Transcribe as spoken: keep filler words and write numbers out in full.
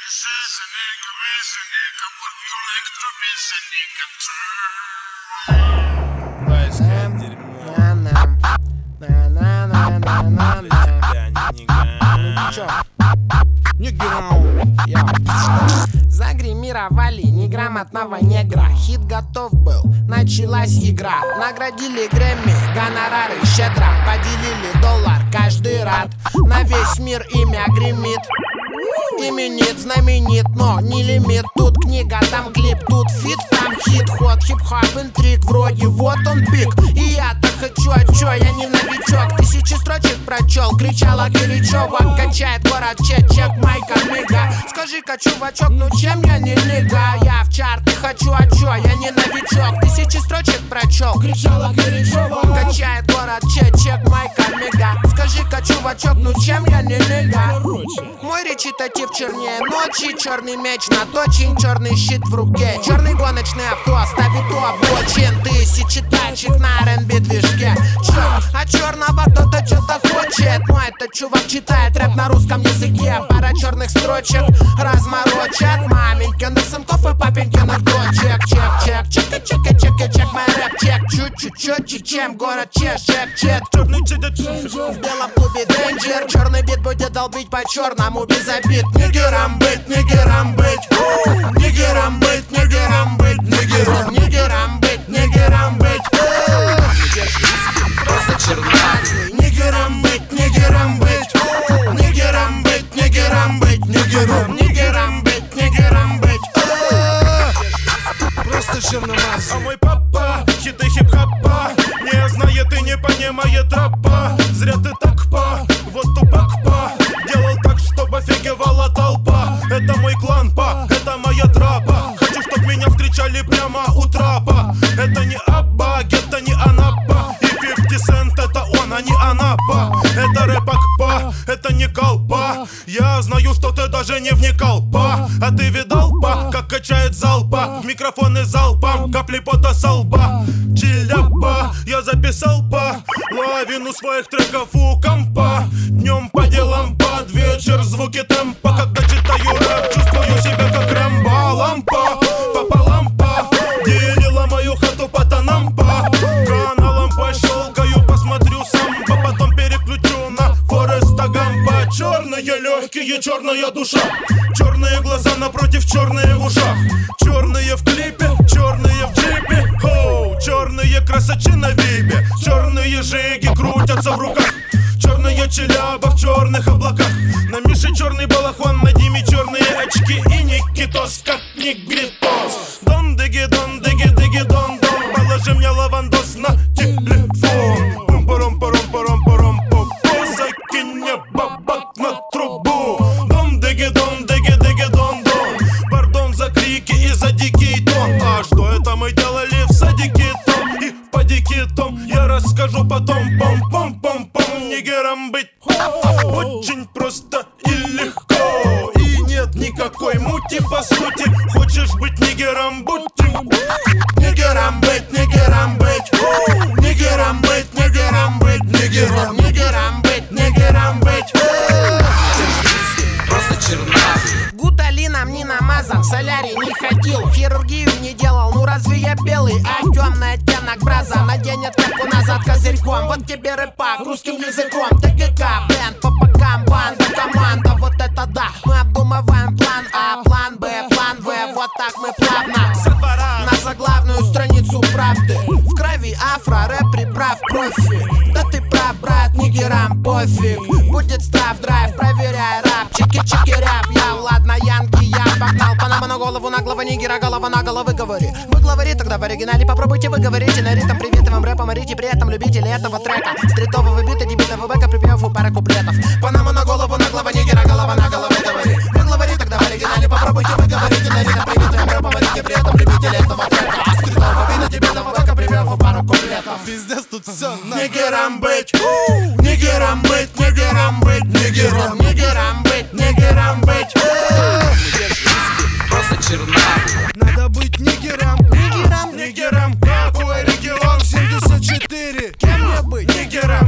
Загримировали неграмотного негра. Хит готов был, началась игра. Наградили Грэмми, гонорары щедро. Поделили доллар, каждый рад. На весь мир имя гремит. Именит, знаменит, но не лимит. Тут книга, там клип, тут фит, там хит. Ход, хип-хоп, интриг, вроде вот он пик. И я-то хочу, а чё, я не новичок. Тысячи строчек прочел, кричала Киричева. Качает город, чек-чек, майка, мига. Скажи-ка, чувачок, ну чем я не лига? Я в чарты хочу, а чё, я не новичок. Тысячи строчек прочел, кричала Киричева. Качает город, чек-чек, майка, мига. Скажи-ка, чувачок, ну чем я не лига? Мой речитатив чернее ночи, черный меч наточен, черный щит в руке. Черный гоночный авто ставит у обочин. Тысячи тачек на эр энд би движке. Чё? А черного кто-то что-то хочет. Но этот чувак читает рэп на русском языке. Пара черных строчек разморочат маменькиных сынков и папенькиных дочек. Чек, чек, чек, чек, чек, чек, мой рэп чек. Чуть-чуть четче, чем город чеш шепчет. Черный в белом клубе Danger. Черный бит будет долбить по черному без обид. Нигерам быть, нигерам быть, нигерам быть, нигерам быть, нигерам, нигерам быть, нигерам быть. Просто чернавый. Нигерам быть, нигерам быть, нигерам быть, нигерам быть, нигерам, нигерам быть, нигерам быть. Просто черномазый. А мой папа, хиты хип-хопа, не знает и не понимает рэпа. Зря ты так па, вот тупак па. Делал так, чтобы офигевала толпа. Это мой клан, па, это моя трапа. Хочу, чтоб меня встречали прямо у трапа. Это не Абба, это не Анапа. И пятьдесят Cent это он, а не Анапа. Это рэпак, па, это не колпа. Я знаю, что ты даже не вникал, па. А ты видал, па, как качает залпа. В микрофоны залпом, капли пота со лба. Чиляпа, я записал, па, лавину своих треков у компа. Днем по делам, под вечер звуки темпа. Когда читаю рэп, чувствую себя как Рэмбо. Лампа, пополам, па, делила мою хату по тонам, па. Каналом пощелкаю, посмотрю самбо. Потом переключу на Фореста Гампа. Черные легкие, черная душа. Черные глаза напротив, черные в ушах. Черные в клипе, черные в джипе. Хоу, черные красачи на вибе. Черные жиги крутятся в руках. Черная челяба в черных облаках. На Мише черный балахон, на Диме черные очки. И Никитос, как Негритос. Дон диги, дон диги, диги, дон дон. Положи мне лавандос на телефон. Пум-паром-паром-паром-паром. Попо, закинь мне бабак на трубу. Дон диги, дон диги, диги, дон дон. Пардон за крики и за дикий тон. А что это мы делали в садике том и в падике том? Я расскажу потом. Пом-пом-пом-пом. Нигерам быть очень просто и легко. И нет никакой мути по сути. Хочешь быть нигером, будь им. Нигерам быть, нигерам быть, нигерам быть, нигерам быть, нигерам, нигерам быть, нигерам быть. Просто чернавый. Гуталином не намазан, в солярий не ходил, хирургию не делал. Ну разве я белый, а темный оттенок браза наденет, как у назад козырьком. Вот тебе рэпак русским языком. ТГК, бэнд, по бокам, банда, команда. Вот это да, мы обдумываем план А, план Б, план В. Вот так мы плавно со двора на заглавную страницу правды. В крови афро, рэп приправ профи. Да ты прав, брат, нигерам пофиг. Будет штраф, драйв, проверяй рап. Чики-чики-ряп, я, ладно, янки, я погнал. Панама на голову, наглого нигера, голова на головы говори. Вы говори тогда в оригинале, попробуйте вы говорите на ритм приветливым рэпом, орите при этом любители этого трека. Стритового бита, дебитого бэка, припеву пара куплетов. Панама на голову, наглого нигера, голова на головы говори. Вы говори тогда в оригинале, попробуйте вы говорите на ритм приветливым рэпом, орите при этом любители этого трека. Стритового бита, дебитого бэка, припеву пару куплетов. Пиздец тут все. Нигерам быть, нигерам быть, нигерам быть, нигерам, нигерам быть, нигерам быть. Просто чернавый. Надо быть нигером, Нигерам, нигером. Какой регион? семьдесят четыре. Кем мне быть? Нигером.